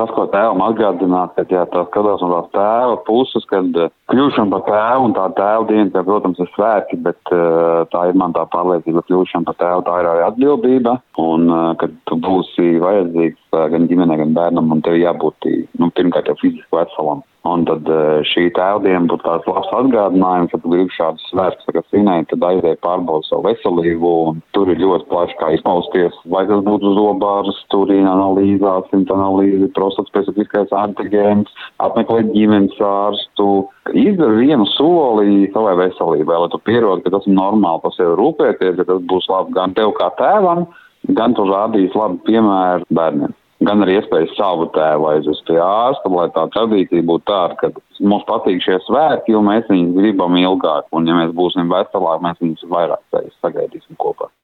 tas, ko tēvam atgādināt, ka tā skatās no tās tēva puses, kad kļūšana par tēvu un tā tēva diena, ka, protams, ir svētki, bet tā ir man tā pārliecība, ka kļūšana par tēvu tā ir arī atbildība, un kad tu būsi vajadzīgs gan ģimenē, gan bērnam, un tev jābūt, pirmkārt jau fiziski veselam. Un tad šī tēvdiena būtu tāds labs atgādinājums, ka tu gribi šādus svētkus, kas svinēt, tad aizēja pārbaudīt savu veselību, un tur ir ļoti plaši kā izpausties, vai tas būtu zobārs, urīna analīze, asins analīze, prostatspecifiskais antigēns, apmeklēt ģimenes ārstu. Izdara vienu soli savai veselībai, lai tu pierodi, ka tas ir normāli par sevi rūpēties, ka tas būs labi gan tev kā tēvam, gan tu rādīsi labu piemēru bērniem. Gan arī iespējas savu tēvu aizvest pie ārsta, lai tā tradīcija būtu tāda, ka mums patīk šie svētki, jo mēs viņus gribam ilgāk, un ja mēs būsim veselāki, mēs viņus vairāk sagaidīsim kopā.